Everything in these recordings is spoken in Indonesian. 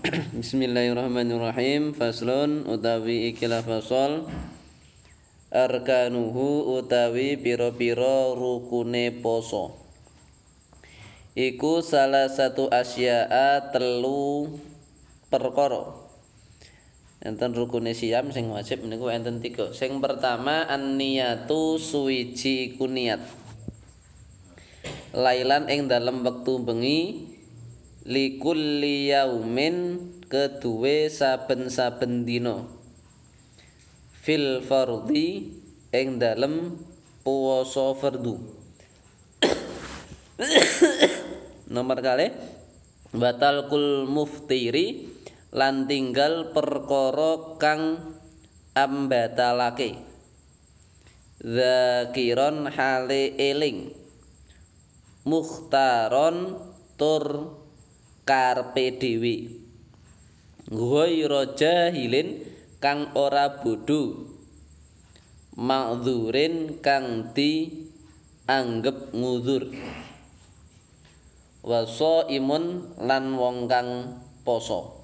Bismillahirrahmanirrahim. Faslun utawi ikilah fasal arkanuhu utawi pira-pira rukune poso. Iku salah satu asya'a telu perkara. Enten rukune siam sing wajib niku enten 3. Sing pertama an-niyatu suwiji iku niat. Lailan ing dalem wektu bengi likulli yaumin keduwe saben-saben dina fil fardhi ing dalem puasa fardu. Nomor kalih batal kul muftiri lan tinggal perkara kang ambatalake zakiron hale eling mukhtaron tur karpe dhewe ghairu jahilin kang ora bodho ma'dzurin kang dianggep nguzur wasa imun lan wong kang poso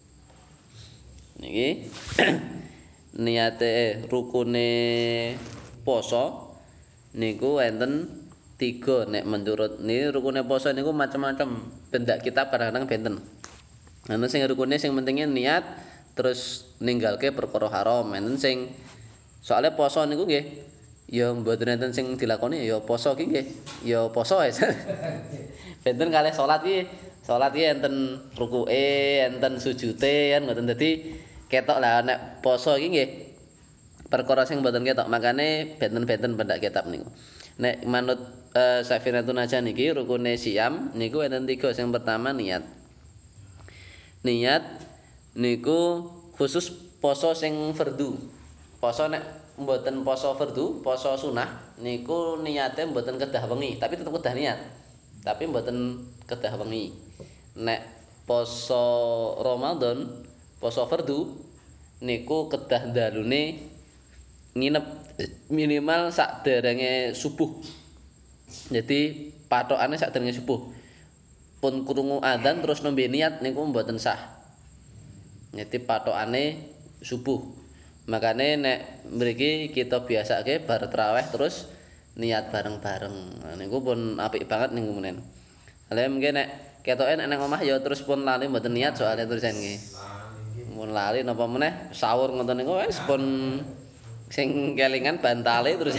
niki niate rukune poso niku enten 3 nek menurut ini rukune poso niku macam-macam bendak kitab kadang-kadang benten. Ana sing rukune sing pentingnya niat terus ninggalke perkara haram. Enten sing soalnya poso niku nggih ya mboten enten sing dilakoni ya poso ki nggih ya poso ae. Benten kalih salat ki enten rukuke, enten sujute kan ngoten dadi ketok lah nek poso iki nggih perkara sing mboten ketok makane benten-benten pendak kitab niku. Nek manut Safinatun Najah niki rukune siam niku enten 3. Sing pertama niat. Niat niku khusus poso sing fardu. Poso nek mboten poso fardu, poso sunah niku niate mboten kedah wengi, tapi tetep kedah niat. Tapi mboten kedah wengi. Nek poso Ramadan, poso fardu niku kedah dalune nginep minimal sakderenge subuh. Jadi patokane sakderenge subuh. Pun krungu adzan terus nembe niat niku mboten sah. Jadi patokane subuh. Makane nek mriki kita biasake bar traweh terus niat bareng-bareng. Nah, niku pun apik banget niku menen. Lah mungkin nek ketoke nek nang omah ya terus pun lali mboten niat soalnya tulisan nggih. Mun lali napa meneh sahur ngoten niku wis pun sing kelingan bantale terus.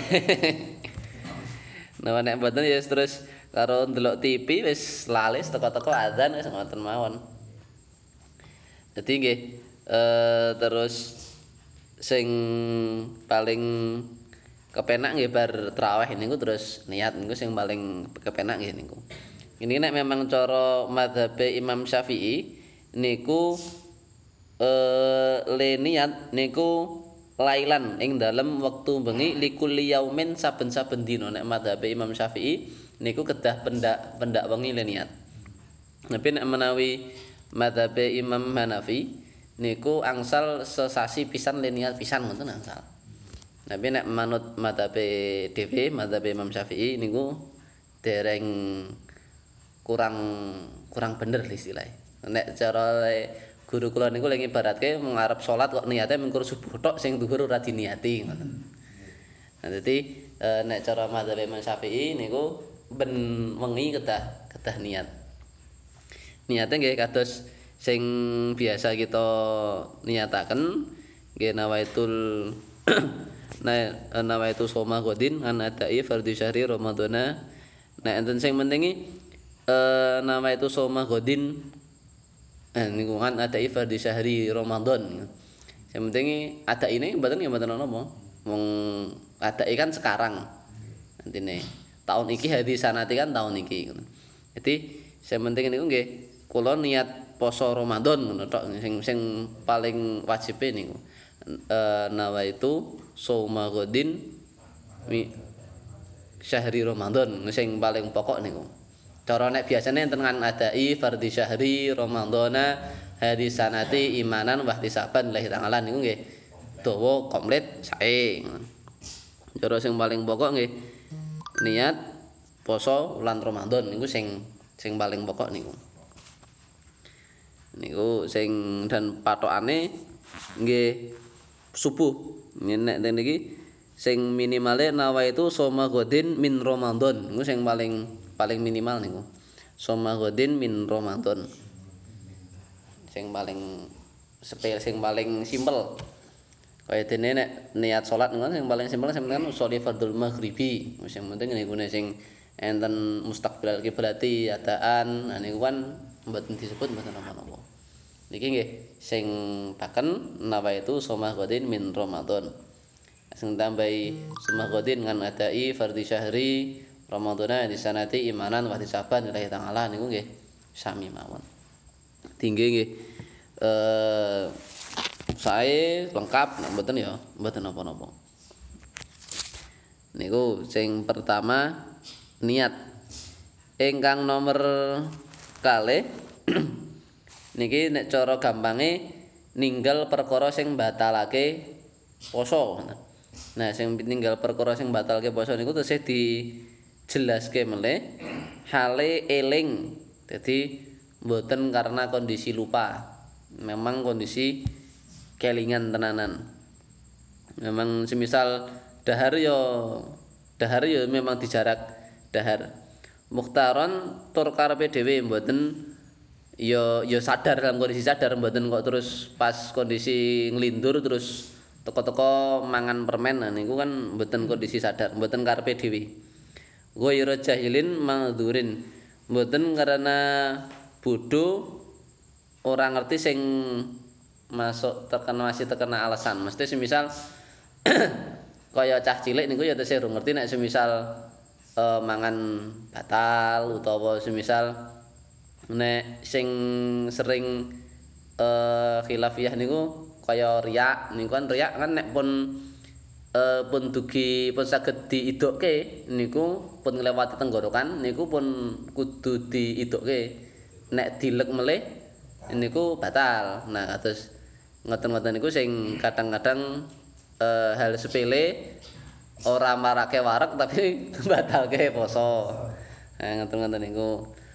Nah nek mboten ya terus karo ndelok TV wis lali teko-teko adzan wis ngoten mawon. Dadi nggih terus sing paling kepenak nggih bar traweh niku terus niat niku sing paling kepenak nggih niku. Ini nek memang cara mazhabe Imam Syafi'i niku le niat niku lailan ing dalem wektu bengi likulli yaumin saben-saben dina nek mazhabe Imam Syafi'i niku kedah pendak wengi le niat. Tapi nek menawi mazhabe Imam Hanafi niku angsal sesasi pisan le niat pisan ngoten angsal. Tapi nek manut mazhabe dhewe mazhabe Imam Syafi'i niku dereng kurang bener istilahnya. Nek cara guru kula niku lagi ibaratke ngarep salat kok niate mengkur subuh tok sing dhuwur ora diniati ngoten. Nah dadi nek cara mazhab Imam Syafi'i niku ben wengi kedah niat. Niate nggih kados sing biasa kita niataken nggih nawaitul nawaitu shoma godin an adai fardhu syahri ramadhana. Nek enten sing mentingi nawaitu shoma godin niku kan adai fardhu syahri Ramadan. Yang penting ada ini mboten ya mboten ana apa. Wong adai kan sekarang. Intine tahun iki hadis sanati kan tahun iki. Jadi sing penting niku nggih kula niat poso Ramadan ngono tok sing paling wajibe niku. Nawaitu shauma ghadin syahri Ramadan sing paling pokok niku. Cara nek biasane enten kan adai fardhi syahri Ramadhana hari sanati imanan wa ihtisaban lillahi ta'ala niku nggih dawa komplit sae. Cara sing paling pokok nggih niat poso wulan Ramadan niku sing paling pokok niku. Niku sing dan patokane nggih subuh. Nek niki sing minimale nawaitu soma godin min Ramadan. Niku sing paling minimal niku. Soma godin min Ramadan. Sing paling sing paling simpel. Kaya dene nek niat salat ngono sing paling simpel sampeyan sholli fardhu maghribi. Sing penting niku sing enten mustaqbilal kiblati adaan. Nah niku kan mboten disebut mboten napa-napa. Niki nggih sing paken nawaitu soma godin min Ramadan. Sing tambahi soma godin ngan adai fardhi syahri Ramadana di sanati imanan wa hisaban lillahi ta'ala niku nggih sami mawon. Tinggi nggih sae lengkap nek mboten ya mboten napa-napa. Niku sing pertama niat. Ingkang nomor kalih niki nek cara gampange ninggal perkara sing batalake poso. Nah, sing ninggal perkara sing batalake poso niku tesih dijelaske melih hale eling. Dadi mboten karena kondisi lupa. Memang kondisi kelingan tenanan. Memang semisal dahar yo memang dijarak dahar. Mukhtaron tur karepe dhewe mboten yo sadar dalam kondisi sadar mboten kok terus pas kondisi nglindur terus teko-teko mangan permen nah niku kan mboten kondisi sadar mboten karepe dhewe. Ghairu jahilin mangdurin mboten karena bodoh orang ngerti sing masih terkena alasan. Mesti semisal kaya cah cilik niku ya tesih ngerti nek semisal mangan batal utawa semisal nek sing sering khilafiyah niku kaya riak niku kan riak kan nek pun dugi pun saged diidukke niku pun nglewati tenggorokan niku pun kudu diidukke nek dilek melih niku batal. Nah kados ngoten-ngoten niku sing kadang-kadang hal sepele ora marake wareg tapi batalke poso. Nah ngoten-ngoten niku.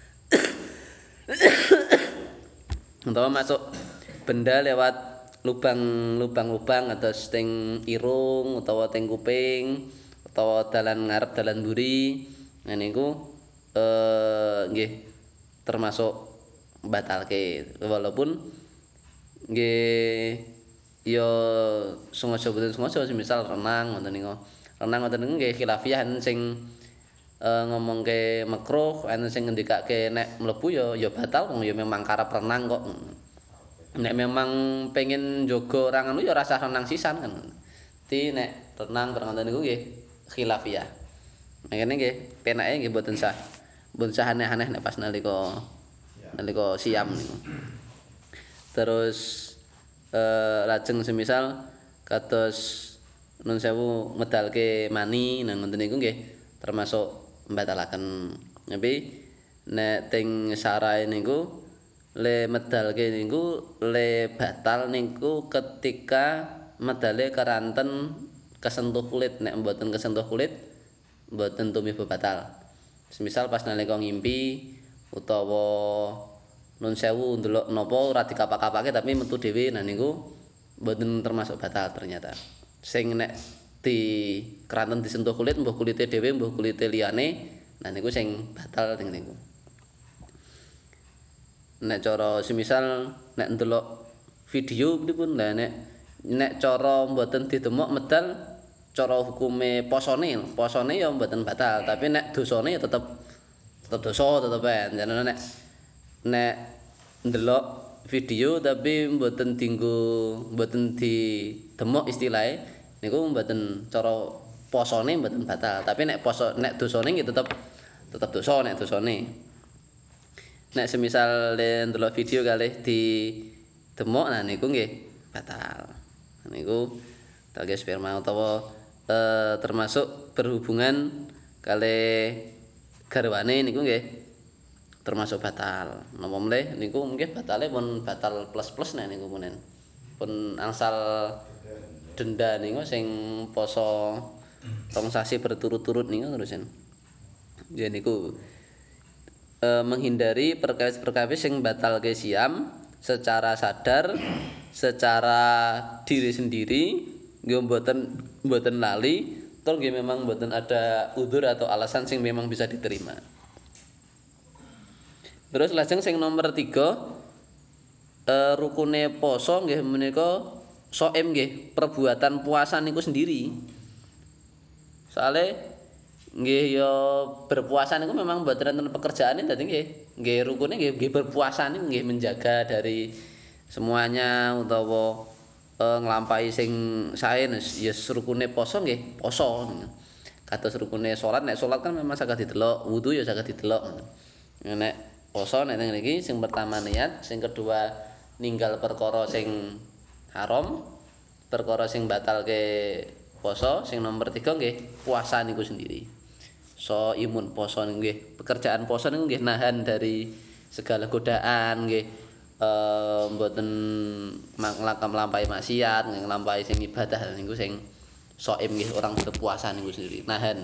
Utawa masuk benda lewat lubang-lubang atau teng irung utawa teng kuping utawa dalan ngarep dalan mburi. Nah niku nggih termasuk batalke walaupun nggih ya sengaja boten sengaja semisal renang ngoten niku. Renang ngoten niku nggih khilafiyah sing ngomongke makruh enten sing ngendikake nek mlebu ya batal wong ya memang karep renang kok. Nek memang pengen njaga orang anu ya rasa renang sisan kan. Dadi nek renang ngoten niku nggih khilafiyah. Makane nggih penake nggih mboten sah. Mboten sah aneh-aneh nek pas nalika siam niku. Terus lajeng semisal kados nun sewu medalke mani nah ngoten niku nggih termasuk mbatalaken. Tapi nek teng syarae niku le medalke niku le batal niku ketika medale keranten kesentuh kulit nek mboten kesentuh kulit mboten tumiba batal. Semisal pas nalika ngimpi utawa nun sewu ndelok napa ora dikapak-kapake tapi metu dhewe nah niku mboten termasuk batal ternyata. Sing nek di keranten disentuh kulit mbuh kulite dhewe mbuh kulite liyane nah niku sing batal teng niku. Nek cara semisal nek ndelok video pripun lah nek cara mboten didemok medal cara hukume posone ya mboten batal tapi nek dosane ya tetep dosa tetep ae. Jane nek ndelok video tapi mboten mboten didemok istilahe niku mboten cara posone mboten batal tapi nek dosane nggih tetep dosa nek dosane. Nek semisal ndelok video kalih didemok nah niku nggih batal. Niku talge sperma utawa termasuk berhubungan kalih garwane niku nggih termasuk batal. Napa meneh niku nggih batale pun batal plus-plus nek niku punen. Pun angsal denda niku sing poso rong sasi berturut-turut niku terusan. Ya niku menghindari perkawis-perkawis sing batalke siam secara sadar, secara diri sendiri, nggih mboten lali, tur nggih memang mboten ada udzur atau alasan sing memang bisa diterima. Terus lajeng sing nomor 3 rukune poso nggih menika shaim nggih, perbuatan puasa niku sendiri. Soale nggih ya berpuasa niku memang mboten enten pekerjaane dadi nggih rukune nggih berpuasa niku nggih menjaga dari semuanya utawa nglampahi sing sae ya rukune poso nggih poso. Kados rukune salat, nek salat kan memang saged didelok, wudu ya saged didelok. Nek poso nek niki sing pertama niat, sing kedua ninggal perkara sing haram, perkara sing batalke poso, sing nomor 3 nggih puasa niku sendiri. So imun poso niku nggih, pekerjaan poso niku nggih nahan dari segala godaan nggih mboten nglampahi maksiat, nglampahi sing ibadah niku sing shaim nggih orang berpuasa niku sendiri, nahan.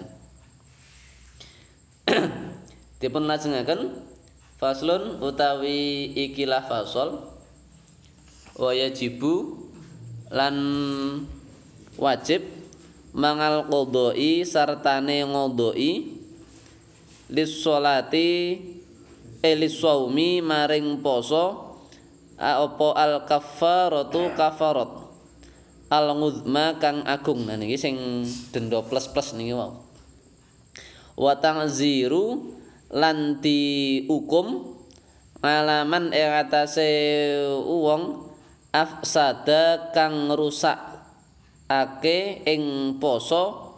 Dipun lajengaken faslun utawi ikilah fasol wa yajibu lan wajib mangal qodoi sartane ngodoi lis-sholati lis-shaumi maring poso apa al-kaffaratu kafarat al-nguzma kang agung. Nah niki sing denda plus-plus niki wau. Wa ta'ziru lan diukum alaman ing atase wong afsada kang ngrusakake ing poso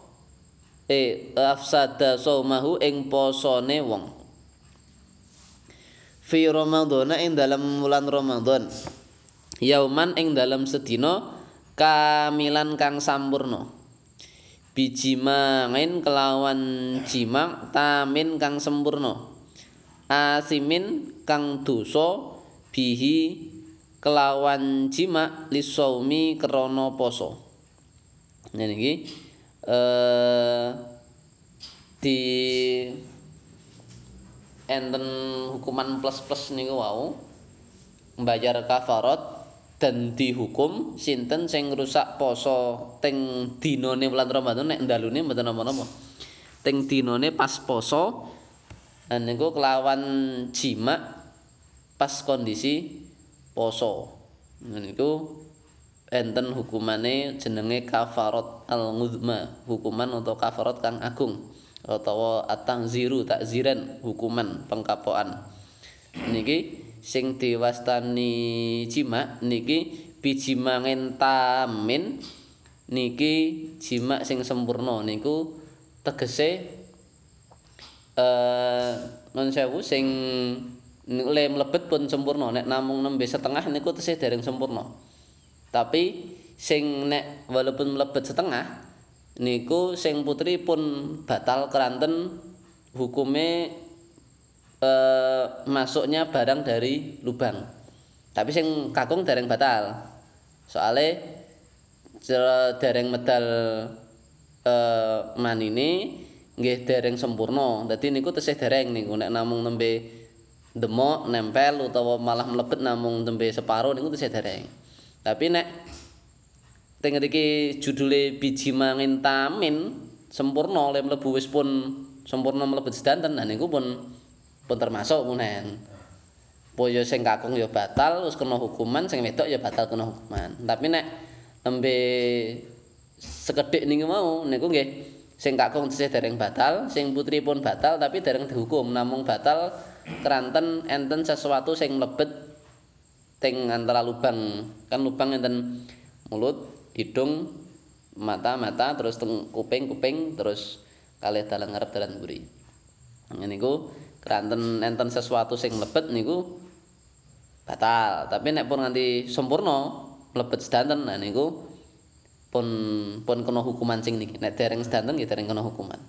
afsada saumahu ing posone wong fi ramadhana ing dalam wulan Ramadan yauman ing dalam sedina kamilan kang sampurna bijimangin kelawan jima tamin kang sempurna asimin kang dosa bihi kelawan jima lisaumi krana poso. Nah niki di enten hukuman plus-plus niku wau mbayar kafarat dan dihukum sinten sing ngrusak poso teng dinane wulan Ramadan nek ndalune mboten napa-napa. Teng dinane pas poso niku kelawan jima pas kondisi poso. Niku enten hukumane jenenge kafarat al-nguzma, hukuman atau kafarat kang agung utawa at-tangziru takziran, hukuman pengkapokan. Niki sing diwastani jima niki bijimangen tamin niki jima sing sempurna niku tegese nun sewu sing le mlebet pun sempurna, nek namung nembe setengah niku tesih dereng sempurna. Tapi sing nek walaupun mlebet setengah niku sing putri pun batal keranten hukume masuknya barang dari lubang. Tapi sing kakung dereng batal. Soale dereng medal manine nggih dereng sempurna. Dadi niku tesih dereng niku nek namung nembe demok nempel utawa malah mlebet namung tembe separo niku tesih dereng. Tapi nek teng ngriki judule biji mangin tamin sempurna le mlebu wis pun sempurna mlebet sedanten. Nah niku pun termasuk munen. Poyo sing kakung ya batal wis kena hukuman, sing wedok ya batal kena hukuman. Tapi nek nembe sekedhik niku mau niku nggih sing kakung tesih dereng batal, sing putri pun batal tapi dereng dihukum, namung batal keranten enten sesuatu sing mlebet teng antara lubang. Kan lubang enten mulut, hidung, mata terus teng kuping terus kalih dalan ngarep dalan mburi. Niku keranten enten sesuatu sing mlebet niku batal. Tapi nek pun nganti sempurna mlebet sedanten nah niku pun kena hukuman sing niki. Nek dereng sedanten nggih dereng kena hukuman.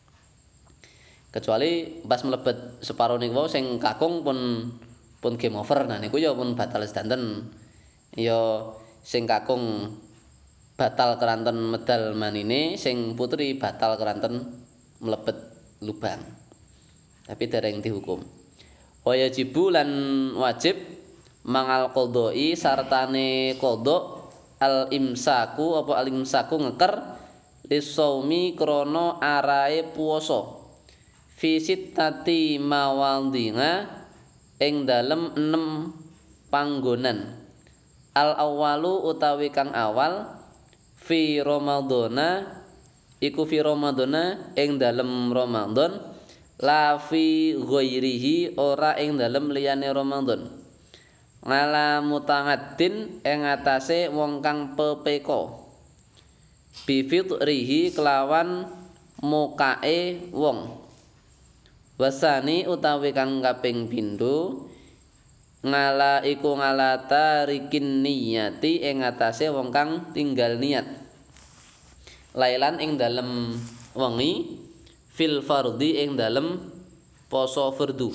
Kecuali pas mlebet separo niku wau sing kakung pun game over. Nah niku ya pun batal sedanten. Ya sing kakung batal keranten medal manine, sing putri batal keranten mlebet lubang. Tapi dereng dihukum. Wajibu lan wajib mangal qodoi sartane qodok al imsaku apa al imsaku ngeker lisaumi krana arae puasa fi sittati mawadhinga ing dalem 6 panggonan al awalu utawi kang awal fi ramadhana iku fi ramadhana ing dalem Ramadan la fi ghairihi ora ing dalem liyane Ramadan ngala mutangaddin ing atase wong kang pepeka bi fitrihi kelawan mukae wong wasani utawi kang kaping pindho ngala iku ngalata rikin niyati ing atase wong kang tinggal niat lailan ing dalem wengi fil fardhi ing dalem poso fardu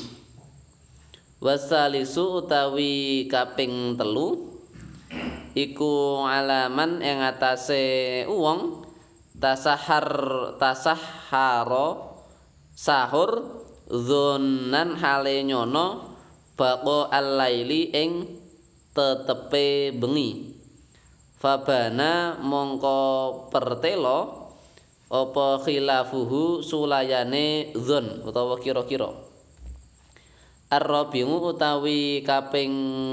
wasalisu utawi kaping telu iku alaman ing atase wong tasahharo sahur dzonnan hale nyono baqa al-laili ing tetepe bengi fabana mongko pertelo apa khilafuhu sulayane dzon utawa kira-kira ar-rabi'u utawi kaping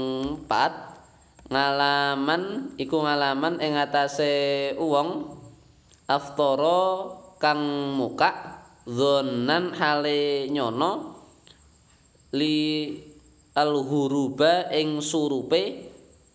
4 ngalaman iku ngalaman ing atase wong aftara kang muka dzonnan hale nyono li al-huruba ing surupe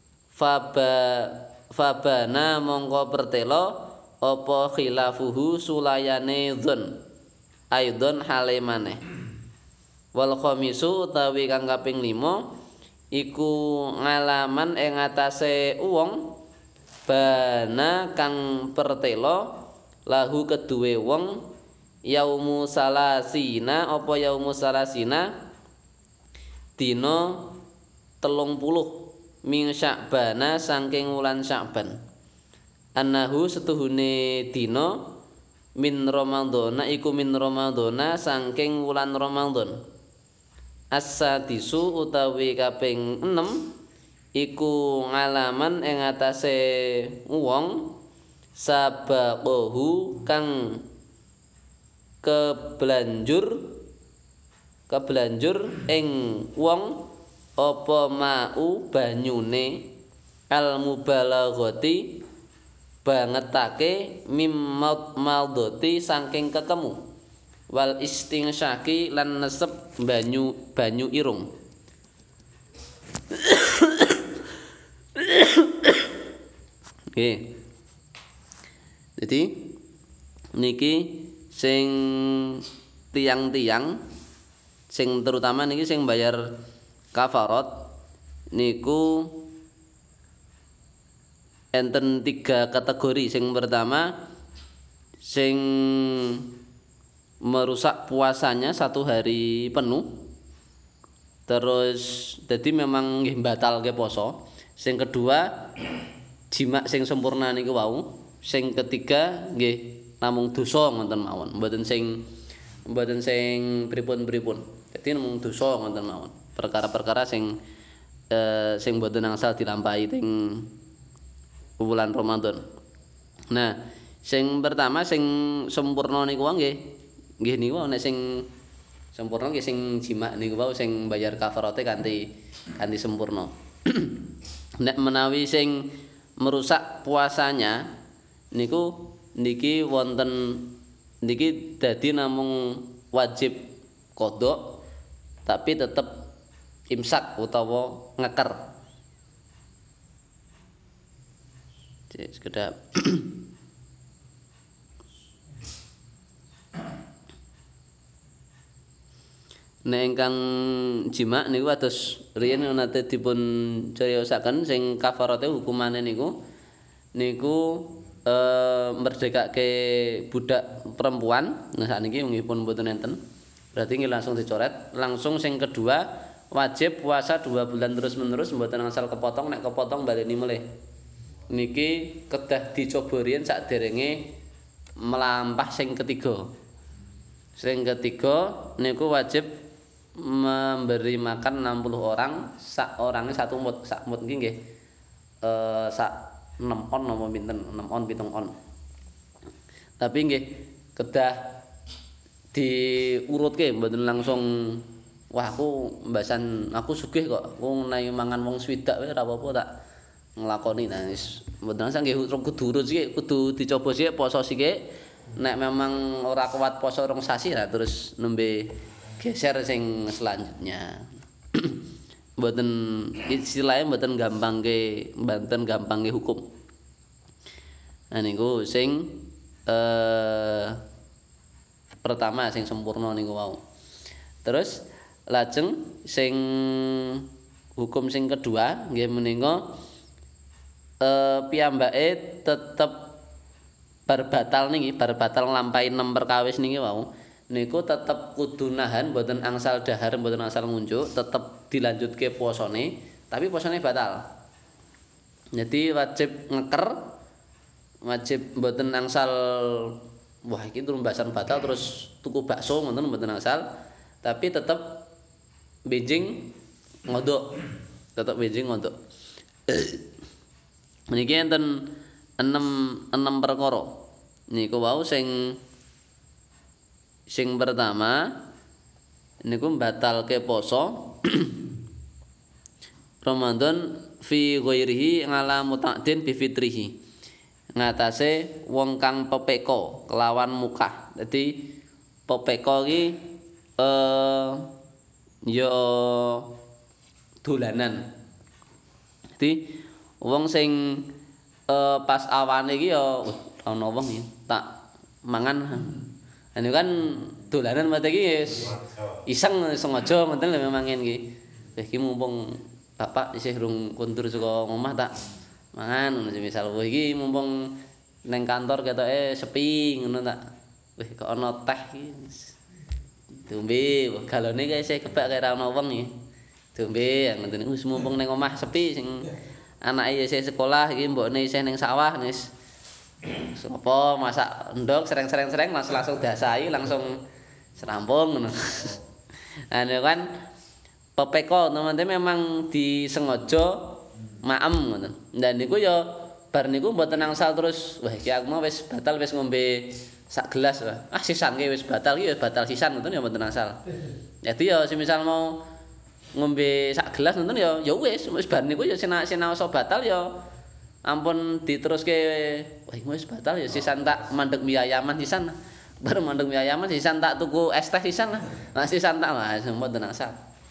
fabana mongko pertelo apa khilafuhu sulayane dzon aidon hale maneh wal khamisu utawi kang kaping 5 iku ngalaman ing atase wong bana kang pertelo lahu keduwe wong yaumu salasina apa yaumu salasina dina 30 min Sya'bana saking wulan Sya'ban annahu setuhune dina min Ramadhana iku min Ramadhana saking wulan Ramadan as-sadisu utawi kaping 6 iku ngalaman ing atase wong sabaqahu kang kebelanjur ing wong apa mau banyune al mubalaghati bangetake mimmat maldoti saking kekemu wal istinsyaki lan nesep banyu irung oke jadi niki sing tiang-tiang sing terutama niki sing bayar kafarat niku enten 3 kategori. Sing pertama sing merusak puasanya 1 hari penuh terus jadi memang nggih batalke poso. Sing kedua jima sing sempurna niku wau. Sing ketiga nggih namung dosa ngoten mawon, mboten sing pripun-pripun. Dadi namung dosa ngoten mawon. Perkara-perkara sing mboten angsal dilampahi teng bulan Ramadan. Nah, sing pertama sing sempurna niku wae nggih niku nek sing sempurna nggih sing jima niku wae sing bayar kafarate kanthi sempurna. Nek menawi sing merusak puasanya niki wonten niki dadi namung wajib qada tapi tetep imsak utawa ngeker. Jadi sekedap nek ingkang jima niku atus riyen nate dipun cariyosaken sing kafarate hukumane niku merdekake budak perempuan. Nah sakniki nggih mboten enten. Berarti nggih langsung dicoret. Langsung sing kedua wajib puasa 2 bulan terus-menerus mboten angsal kepotong, nek kepotong baleni melih. Niki kedah dicoba riyen sakderenge melampah sing ketiga. Sing ketiga niku wajib memberi makan 60 orang, sak orangnya satu mut. Sak mut iki nggih sak 6 on napa pinten? 6 on 7 on. Tapi nggih kedah diurutke mboten langsung wah aku mbasan aku sugih kok aku menawi mangan wong swidak wae ora apa-apa tak nglakoni. Nah wis mboten langsung nggih kudu urut sik, kudu dicoba sik poso sik. Nek memang ora kuat poso rong sasi lah terus nembe geser sing selanjutnya. Mboten istilahnya mboten gampangke hukum. Nah niku sing pertama sing sempurna niku wau. Terus lajeng sing hukum sing kedua nggih menika piyambake tetep bar batal nglampahi 6 perkawis niki wau. Niku tetep kudu nahan mboten angsal dahar mboten angsal ngunjuk, tetep dilanjutke posone, tapi posone batal. Jadi wajib ngeker, wajib mboten angsal wah iki turumbasan batal terus tuku bakso ngoten mboten angsal, tapi tetep benjing ngodok. Tetep benjing ngodok. Niki enten 6 perkara. Niku wau sing pertama niku batalke poso Ramadan fi ghairihi ngala muta'din bi fitrihi. Ngatasé wong kang pepeko kelawan mukah. Dadi pepeko iki ya dolanan. Dadi wong sing pas awane iki ya ana wong iki tak mangan. Ini kan dolanan mate iki iseng sengaja ngoten lho memangin iki. Iki mumpung bapak isih rung kundur saka omah tak mangan ngono semisal iki mumpung neng kantor ketoke sepi ngono tak. Wih kok ana teh iki. Dombe galone kae isih kebak kaya ora ana wong iki. Dombe ngoten wis mumpung neng omah sepi sing anake isih sekolah iki mbokne isih ning sawah wis apa masak endog sereng-sereng langsung dasahi langsung serampung ngono. Nah niku kan pepeko teman-teman memang disengaja maem ngoten. Dan niku ya bar niku mboten angsal terus wah iki aku mau wis batal wis ngombe sak gelas wah. Ah sisan ki wis batal ki ya batal sisan ngoten ya mboten angsal. Jadi ya semisal mau ngombe sak gelas ngoten ya wis bar niku ya sinaosa batal ya ampun diteruske wah iki wis batal ya sisan tak mandeg mie ayaman sisan. Bar mandeg mie ayaman sisan tak tuku es teh sisan lah. Nah sisan tak lah mboten angsal.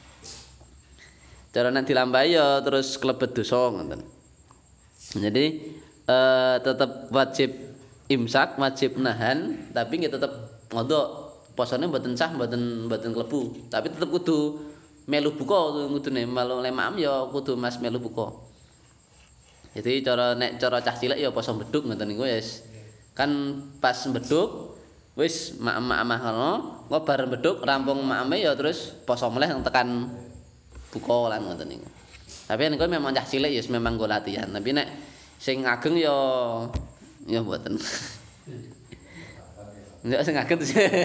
Cara nek dilambahi ya terus klebet dosa ngoten. Jadi tetep wajib imsak, wajib nahan, tapi nggih tetep ngodok. Posone mboten sah, mboten klebu, tapi tetep kudu melu buka kudune melu lemaam ya kudu mas melu buka. Jadi cara cah cilik ya poso beduk ngoten niku wis. Kan pas beduk wis maem-maemah ngono, kok bar beduk rampung maeme ya terus poso meneh tekan buka lan ngoten niku. Tapi niku memang cah cilik ya memang nggo latihan. Tapi nek sing ageng ya mboten. Nek sing ageng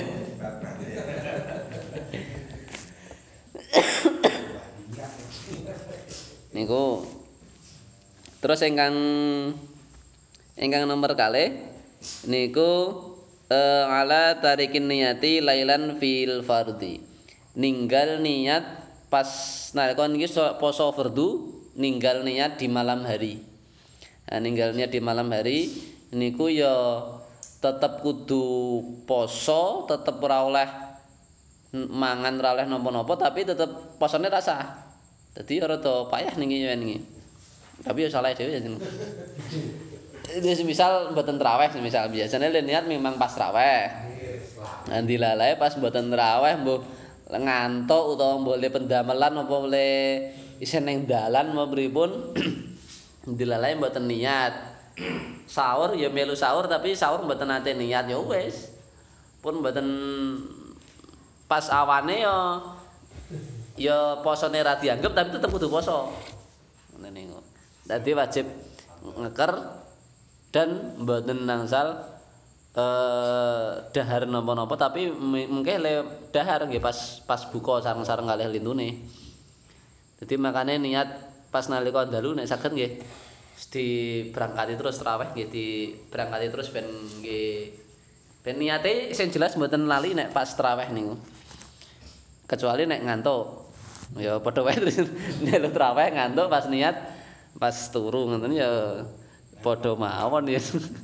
niku terus ingkang nomor kalih niku ala tarikin niyati lailan fil fardhi. Ninggal niat pas nalika niki poso fardu ninggal niat di malam hari. Nah, ninggal niat di malam hari niku ya tetep kudu poso, tetep ora oleh mangan ora oleh napa-napa tapi tetep posone ra sah. Dadi rada payah niki niki. Tapi ya salah dhewe ya. Jadi misal mboten traweh misal biasanya niat memang pas traweh. Nah dilalae pas mboten traweh mbuh ngantuk utawa mbok le pendamelan apa le isih ning dalan apa pripun dilalae mboten niat. Sahur ya melu sahur tapi sahur mboten nate niat ya wis. Pun mboten pas awane ya posone ra dianggep tapi tetep kudu poso. Ngene niku. Dadi wajib ngeker dan mboten nangsal dahar napa-napa tapi mungkin le dahar nggih pas buka sareng-sareng kalih lintune. Jadi makanya niat pas nalika dalu nek saged nggih diberangkati terus traweh nggih diberangkati terus ben nggih ben niate sing jelas mboten lali nek pas traweh niku. Kecuali nek ngantuk. Ya padha wae terus njaluk traweh ngantuk pas niat pas turu ngoten ya padha mawon ya.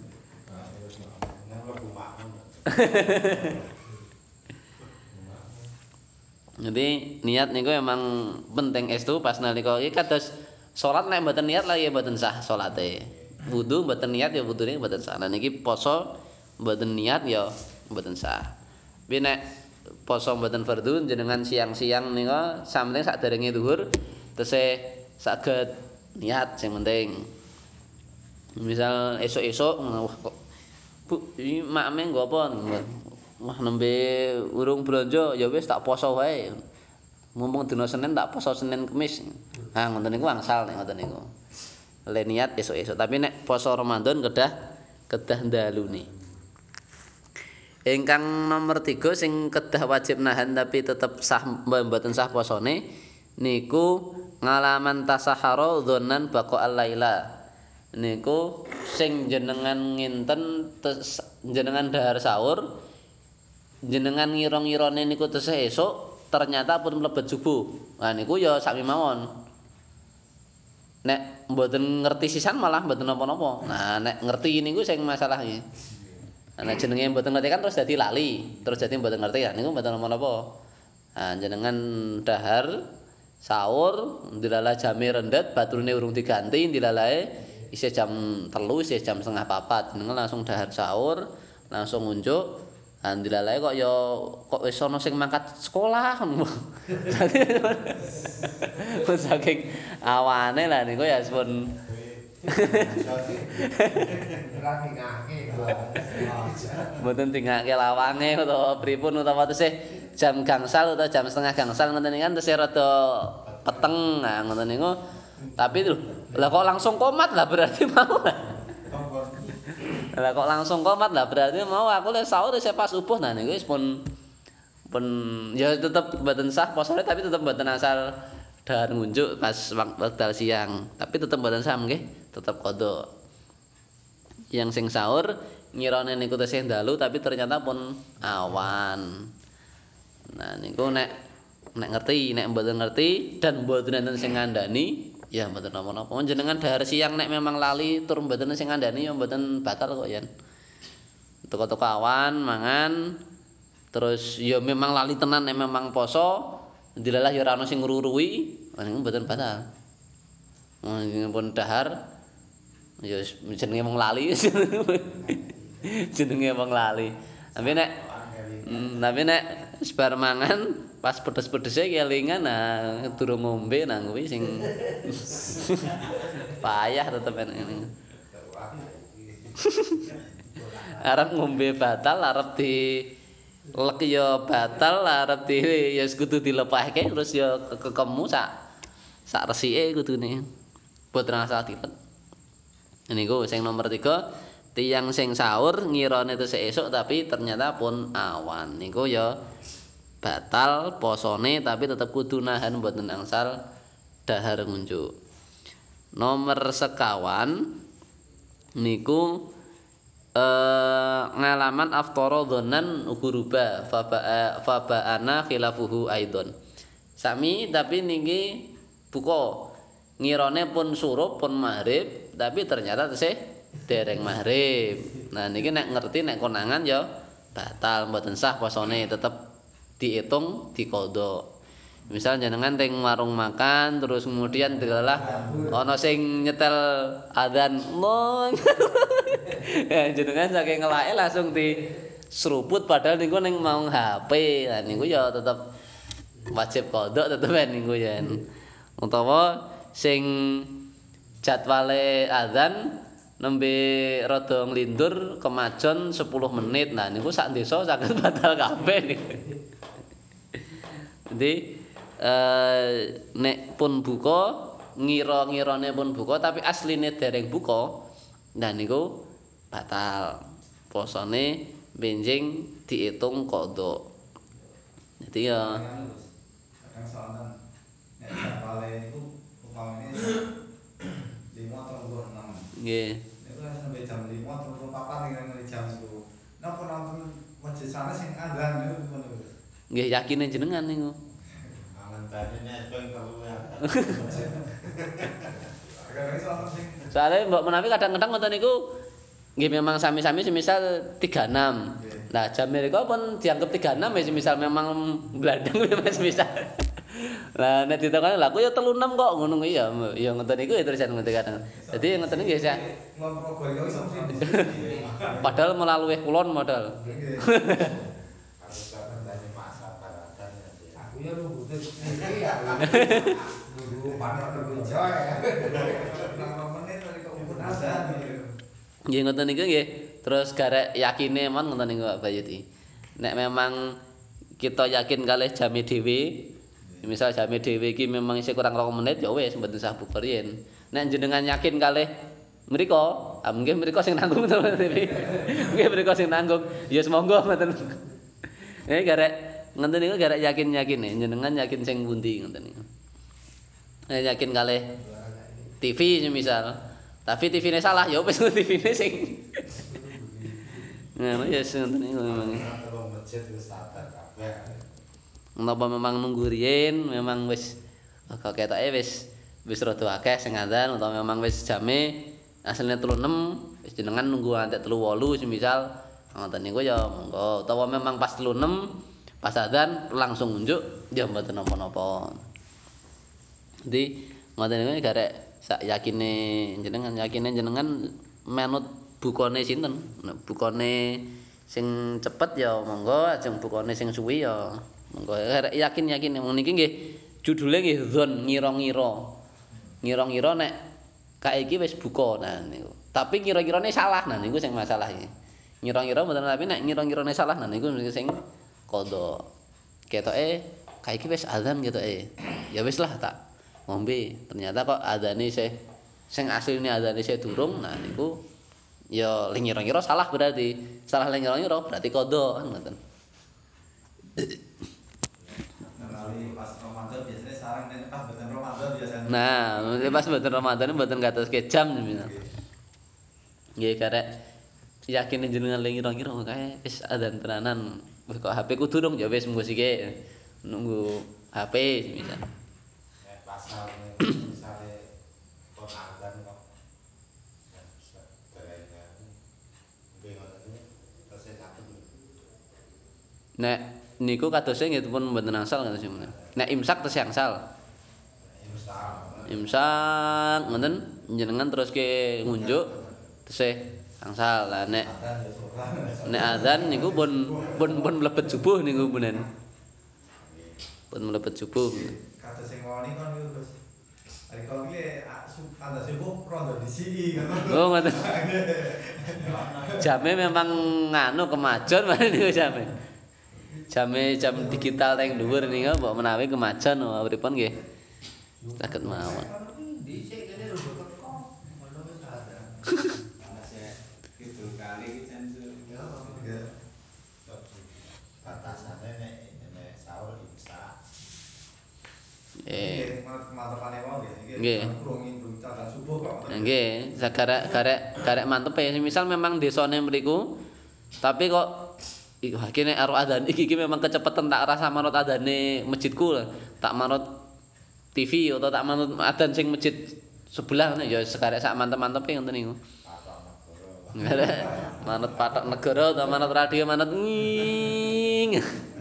Jadi niat niku emang penting estu pas nalika iki kados salat nek mboten niat lah ya mboten sah salate. Wudu mboten niat ya wudune mboten sah. Nah niki poso mboten niat ya mboten sah. Tapi nek poso mboten fardhu jenengan siang-siang nika sampeyan saderenge zuhur tesih saged niat sing penting. Misal esuk-esuk wah kok Bu, iki makme nggo apa? Wah nembe urung blanja ya wis tak poso wae. Mumpung dina Senin tak poso Senin Kamis. Ah ngoten niku angsal nek ngoten niku. Le niat esuk-esuk, tapi nek poso Ramadan kedah ndalune. Ingkang nomor 3 sing kedah wajib nahan tapi tetep sah mboten sah posone niku ngalaman tasahara dzonan baqa'al laila. Niku sing jenengan nginten jenengan dahar sahur jenengan ngira-ngirane niku tesih esuk ternyata pun mlebet subuh. Nah niku ya sami mawon. Nek mboten ngerti sisan malah mboten napa-napa. Nah nek ngerti niku sing masalah iki. Nek jenenge mboten ngerti kan terus dadi lali, terus dadi mboten ngerti ya niku mboten napa-napa. Nah jenengan dahar sahur dilala jame rendet baturune urung diganti dilalae isih jam 3 isih jam setengah 4 jenengan langsung dahar sahur langsung unjuk dilalae kok wis ana sing mangkat sekolah saking awane lah niku ya pun mboten tingake lawange utawa pripun utawa tesih jam gangsal utawa jam setengah gangsal ngoten niku kan tesih rada peteng nah ngoten niku tapi lho lah kok langsung komat lah berarti mau lah kok langsung komat lah berarti mau aku le sahur isih pas subuh nah niku wis pun ya tetep mboten sah posone tapi tetep mboten asal dahar ngunjuk pas wekdal siang tapi tetep mboten sah nggih tetep qada yang sing sahur ngirane niku tesih dalu tapi ternyata pun awan. Nah niku nek ngerti, nek mboten ngerti dan mboten enten sing ngandani ya mboten napa-napa. Jenengan dahar siang nek memang lali tur mboten sing ngandani ya mboten batal kok yen. Teko-teko awan mangan terus ya memang lali tenan nek memang poso dilalah ya ora ono sing ngruruhi niku mboten batal. Pun dahar ya jenenge wong lali jenenge wong lali tapi nek sebar mangan pas pedes-pedese kelingan nah durung ngombe nah kuwi sing payah tetep ngene arep ngombe batal arep di lek ya batal arep di ya kudu dilepahke terus ya kekemu sak resike kudune boten asal dipet. Niku sing nomor 3 tiyang sing sahur ngirane tesih esuk tapi ternyata pun awan. Niku ya batal posone tapi tetep kudu nahan mboten angsal dahar ngunjuk. Nomor sekawan niku ngalaman aftara dzonan uguruba faba'ana khilafuhu aidon. Sami tapi niki buka ngirane pun surup pun maghrib tapi ternyata tesih dereng maghrib. Nah niki nek ngerti nek konangan ya batal mboten sah posone tetep diitung diqadha. Misal jenengan teng warung makan terus kemudian delalah ana sing nyetel adzan Allah. Ya jenengan saking ngelake langsung diseruput padahal niku ning mau HP. Nah niku ya tetep wajib qadha tetep niku ya. Utawa sing jadwale adzan nembe rada nglindur kemajon 10 menit. Nah niku sak desa saged batal kabeh niku. Jadi nek pun buka ngira-ngirane pun buka tapi asline dereng buka. Nah niku batal posone benjing diitung qadha. Jadi ya kadang soalnya nek jadwale niku upamane jam 5.36. nggih. Niku harus sampai jam 5.34 kira-kira jam niku. Napa nonton masjid sana sing adzan niku pun niku. Nggih yakine jenengan niku. Amentane nek ping 3 ya. Kadang iso wonten sing Soalnya mbok menawi kadang-kadang ngoten niku nggih memang sami-sami semisal 36. Nah, jam mereka pun dianggap 36 ya semisal memang blandang ya Mas misal. Lah nek ditokane lah aku ya 36 kok ngono kuwi ya. Ya ngoten niku ya terusan ngoten kadang. Jadi ngoten nggih ya. kulon Probolinggo iso mesti diskusi. Padahal melalui kulon modal. Nggih. Aku kok ngenteni Pak Sabar adan ya. Aku ya nunggu TV ya. Nunggu patok nunggu joy ya. Pirang menit kok umpun adzan gitu. Nggih ngoten niku nggih. Terus garek yakine mon ngoten niku Pak Bayuti. Nek memang kita yakin kalih jame dhewe, misal jame dhewe iki memang isih kurang 2 menit ya wis mboten usah buka riyen. Nek jenengan yakin kalih mriko, nggih mriko sing nanggung to TV. Nggih mriko sing nanggung. Ya semonggo mboten. Garek ngoten niku garek yakin-yakin jenengan yakin sing pundi ngoten niku. Yakin kalih TV semisal. Tapi TV-ne salah ya wis TV-ne sing ngono ya ngoten niku memang. Telung masjid wis sabar kabeh. Menapa memang nunggu riyen memang wis kok ketoke wis rada akeh sing ngandan utawa memang wis jame asline 36 wis jenengan nunggu antek 38 semisal ngoten niku ya monggo utawa memang pas 36 pas adzan langsung unjuk ya mboten napa-napa. Jadi ngoten niku garek sak yakine jenengan manut bukane sinten. Nek bukane sing cepet ya monggo, ajeng bukane sing suwi ya monggo. Yakin-yakin wong niki nggih judule nggih dzon ngira-ngira. Ngira-ngira nek kaiki wis buka nah niku. Tapi kira-kirane salah nah niku sing masalah iki. Ngira-ngira mboten tapi nek ngira-kirane salah nah niku sing qadha. Ketoke kaiki wis azan ketoke. Ya wis lah tak ngombe. Ternyata kok adzane sing asline adzane durung nah niku ya ngira-ngira salah berarti. Salah ngira-ngira berarti qadha kan ngoten. Kali pas Ramadan biasanya sarang dan pas bulan Ramadan biasanya. Nah, pas mboten Ramadan mboten ngatoske jam semisal. Nggih karek yakin jenengan le ngira-ngira kae wis adzan tenanan. Wis kok HP ku durung ya wis munggo sike nunggu HP semisal. Nek pasal niku misale kon adzan kok dereng nggih ngoten niku terus ngaten. Nek niku kadose nggih pun mboten angsal ngoten sing. Nek imsak terus angsal. Imsak ngoten jenengan terus ke ngunjuk tesih angsal. Lah nek adzan niku pun mlebet subuh niku punen. Pun mlebet subuh. Kata sing wani kon niku Gus. Ari kok iki anda subuh rondo disiki ngono. Oh ngoten. Jame memang nganu kemajon niku jame. Jam digital teng dhuwur niku mbok menawi kemajon pripun nggih. Saged mawon. Dhisik kene rada teko. Ono wis ada. Ana sik kidul kali iki jan Ya. Batasane nek sahur imsak. mantepane wong nggih. Nggih. Iki kurang indung cadan subuh kok. Nggih, garek mantep ya. Misal memang desane mriku tapi kok iki nek karo adzan iki memang kecepetan tak rasa manut adzane masjidku lah. Tak manut TV atau tak manut adzan sing masjid sebelah ya sekarek sak mantep-mantepe ngoten niku. Patok negara. Manut patok negara atau manut radio manut nging.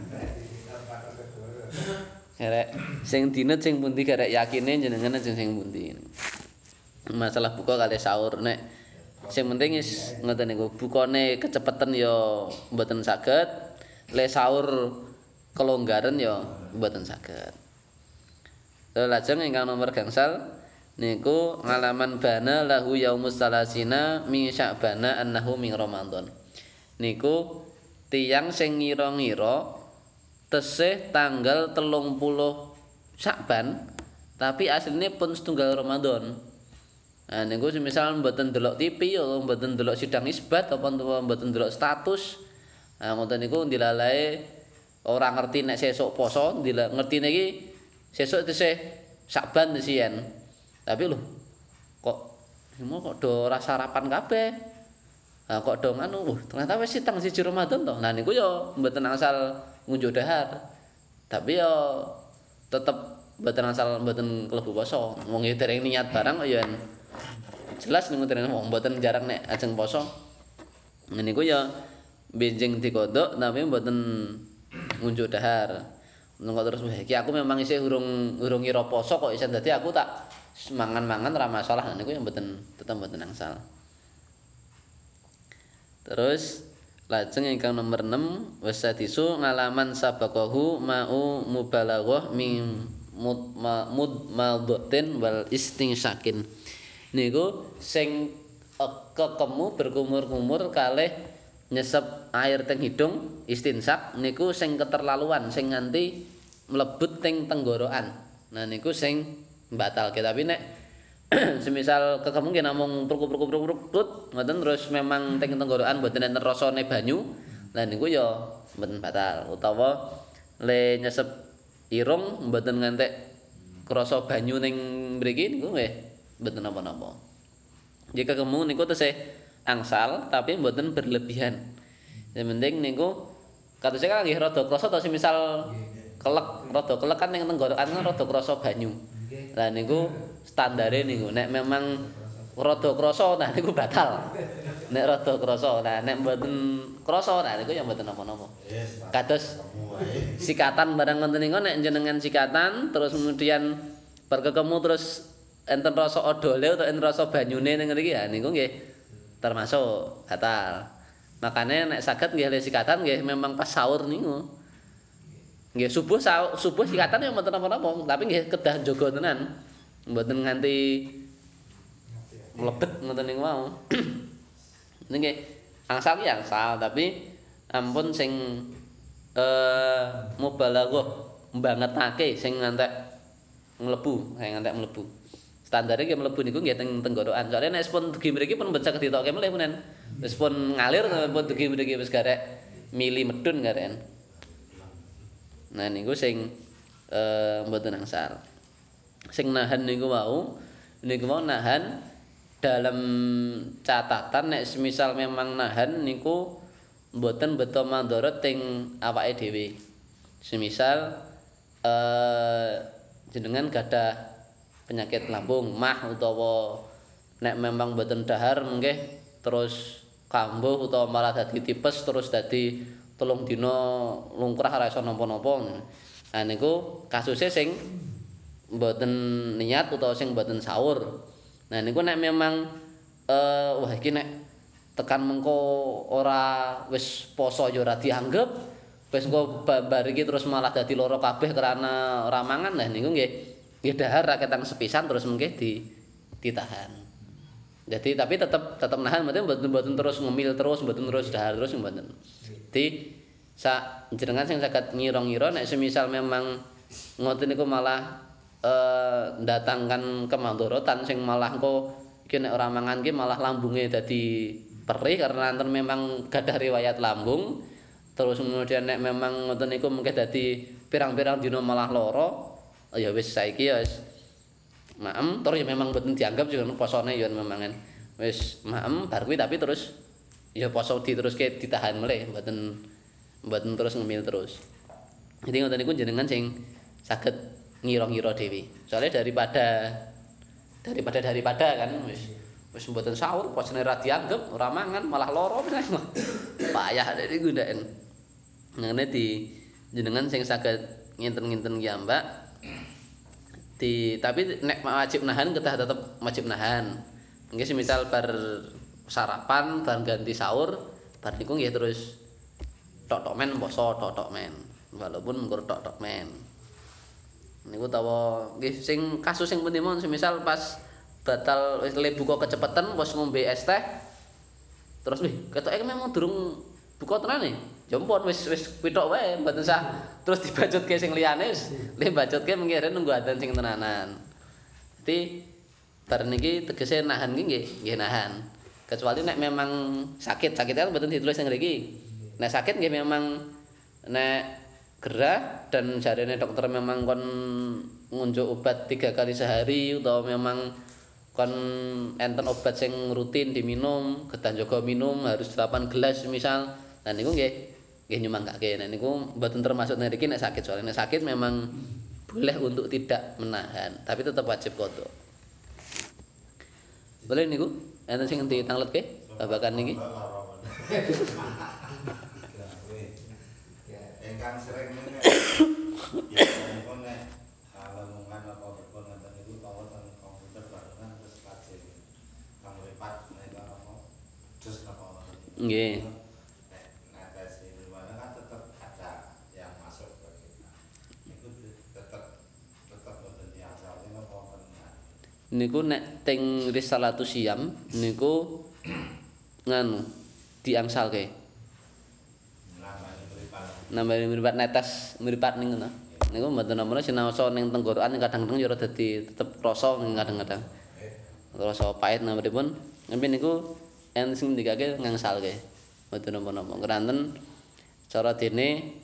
Garek sing dinut sing pundi garek yakine jenengan sing pundi. Masalah buka kali sahur nek sing penting is ngoten niku bukane kecepeten ya mboten saged le sahur kelonggaran ya mboten saged. Lajeng ingkang nomor gangsal niku ngalaman bana lahu yaumus salasina min sya'bana annahu min ramadan. Niku tiyang sing ngira-ngira tesih tanggal 30 Sya'ban tapi asline pun setunggal Ramadan. Nah niku semisal mboten delok TV utawa mboten delok sidang isbat apa mboten delok status. Nah ngoten niku dilalae ora ngerti nek sesuk poso, ngertine iki sesuk tesih Sakban tesian. Tapi lho kok semua kok do ora sarapan kabeh. Nah kok do nganu, ternyata wis sitang 1 Ramadan to. Nah niku yo mboten angsal ngunjuk dahar. Tapi yo tetep mboten asal mboten klebu poso. Wong dereng niat barang kok yo jelas niku dereng wong mboten jarang nek ajeng poso. Niku ya benjing dikodok tapi mboten ngunjuk dahar. Nengok terus wah iki aku memang isih urung ngira poso kok isih dadi aku tak mangan-mangan ora masalah niku ya mboten tetep mboten angsal. Terus lajeng ingkang nomor 6 wasadisu ngalaman sabaqahu ma'u mubalaghah min mudmadhatin wal istinsakin. Niku sing kekemu berkumur-kumur kalih nyesep air teng hidung istinsak niku sing keterlaluan sing nganti mlebet teng tenggorokan. Nah niku sing mbatalke tapi nek semisal kekemu nggih namung pruk-pruk ngoten terus memang teng tenggorokan mboten enten rasane banyu. Lah niku ya mboten batal utawa le nyesep irung mboten ngantek krasa banyu ning mriki niku nggih mboten napa-napa. Jika kekemu niku tesih angsal tapi mboten berlebihan. Yang penting niku katose kan nggih rada krasa to semisal rada kelek kan ning tenggorokan kan rada krasa banyu. Lah niku standare niku nek memang rada krasa nah niku batal. Nek rada krasa nah nek mboten krasa nah niku ya mboten napa-napa. Kados sikatan barang ngoten niku nek jenengan sikatan terus kemudian bar ketemu terus enten rasa odole utawa enten rasa banyune ning ngriki ya niku nggih termasuk batal. Makane nek saged nggih le sikatan nggih memang pas sahur niku. Nggih subuh sikatan ya mboten napa-napa, tapi nggih kedah jaga tenan. Mboten nganti mlebet ngoten niku mau. Nggih angsal ki angsal tapi ampun sing mubalaghah mbangetake sing ngantek mlebu. Standare nggih mlebu niku nggih teng tenggorokan. Soale nek pun dugi mriki pun mboten saged ditokke melih punen. Wis pun ngalir pun dugi mriki wis garek mili medun gareken. Nah niku sing mboten angsal. Sing nahan niku mau nahan dalam catatan nek semisal memang nahan niku mboten beto mandharat teng awake dhewe. Semisal jenengan gadah penyakit lambung mah utawa nek memang mboten dahar mengke terus kambuh utawa malah dadi tipes terus dadi 3 dina lungkrah ora iso napa-napa. Nah niku kasuse sing mboten niat utawa sing mboten sahur. Nah niku nek memang wah iki nek tekan mengko ora wis poso ya ora dianggep wis engko bar iki terus malah dadi lara kabeh karena ora mangan nah niku nggih dahar raketan sepisan terus mengke ditahan. Jadi tapi tetep nahan mboten terus ngemil terus mboten terus dahar terus mboten. Jadi sak jenengan sing saged ngira-ngira nek semisal memang ngoten niku malah ndatangkan kemandharatan sing malah engko iki nek ora mangan ki malah lambunge dadi perih karena enten memang gadah riwayat lambung. Terus kemudian nek memang ngoten niku mengke dadi pirang-pirang dina malah lara ya wis saiki ya wis maem terus ya memang mboten dianggap juga posone ya memang wis maem bar kuwi tapi terus ya poso diteruske ditahan melih mboten terus ngemil terus. Jadi ngoten niku jenengan sing saged ngira-ngira dhewe. Soalnya daripada kan wis mboten sahur posone ra dianggep ora mangan malah lara payah dadi gundaken. Ngene di jenengan sing saged nginten-nginten ki Mbak tapi nek wajib nahan kedah tetep wajib nahan. Nggih semisal bar sarapan bar ganti sahur bar niku nggih terus tok-tok men poso tok-tok men. Walaupun mengkur tok-tok men. Niku tawa nggih sing kasus sing pundi mon semisal pas batal wis le buka kecepetan wis ngombe es teh terus ketoke memang durung buka tenane. Ya ampun wis pitok wae mboten sah terus dibacutke sing liyane wis le bacutke mengkira nunggu adzan sing tenanan. Dadi bar niki tegese nahan niki nggih nahan. Kecuali nek memang sakit kan mboten ditulis teng mriki. Nek sakit nggih memang nek gerah dan jarene dokter memang kon ngunjuk obat 3 kali sehari utawa memang kon enten obat sing rutin diminum, kedah jaga minum harus 8 gelas misal. Nah niku nggih nyumanggake. Nek niku mboten termasuk niki nek sakit soalnya nek sakit memang boleh untuk tidak menahan, tapi tetap wajib qadha. Boleh niku enten sing ditangletke babakan niki. Gawe. Ya. Ingkang sering niku biasanya nek lelungan apa berpun ngoten niku utawa teng komputer barengan terus lajeng teng mripat menika napa dus napa ngoten niku. Nggih. Nek netes ini mana kan tetap ada yang masuk ke kita. Itu tetap mboten diasalke napa wonten Niku nek teng Risalatus Syam niku nganu diangsalke. nambani mripat. Nambah mripat netes mripat ning ngono. Niku mboten napa sinaosa ning tenggorokan kadang-kadang ya ora dadi tetep krasa kadang-kadang. Krasa pahit nampipun tapi niku enten sing ndikake ngangsalke. Mboten napa-napa. Keranten cara dene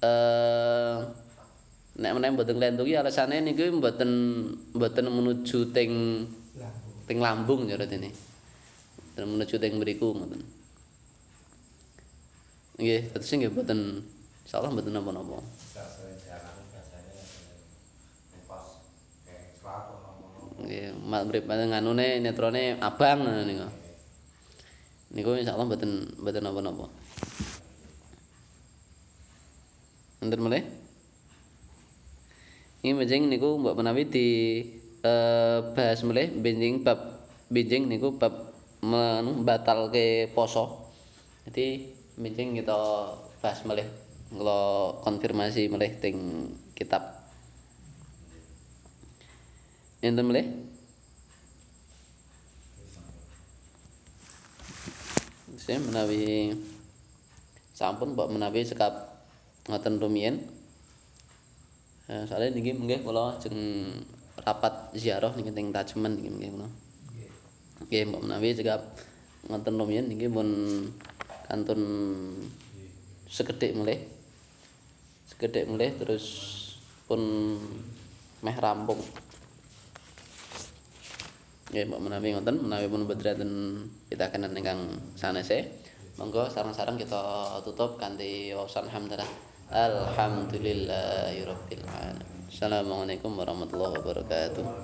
nek menawi mboten klentu ki alasane niku mboten menuju teng lambung cara dene. Mboten menuju teng mriku ngoten. Nggih, terus nggih mboten insyaallah mboten napa-napa. Tidak sering dialami biasanya ning pas kayak selat atau napa-napa. Nggih, mrip nganune netrone abang ngono niku. Niku insyaallah mboten napa-napa. Enten meneh? Ini benjing niku mbok menawi di bahas melih benjing niku bab batalke poso. Jadi benjing kita bahas melih kula konfirmasi melih teng kitab. Enten melih? Saya menawi sampun mbok menawi sekap ngoten rumiyin. Soalnya niki nggih kula ajeng rapat ziarah niki teng Tajemen niki nggih kula. Nggih mbok menawi sekap ngoten rumiyin niki pun kantun sekedhik melih. Sekedhik melih terus pun meh rampung. Nggih mbok menawi ngoten menawi pun boten pitakenan ingkang sanese monggo sareng-sareng kita tutup kanthi waosan hamdalah. Alhamdulillahirabbil alamin. Assalamualaikum warahmatullahi wabarakatuh.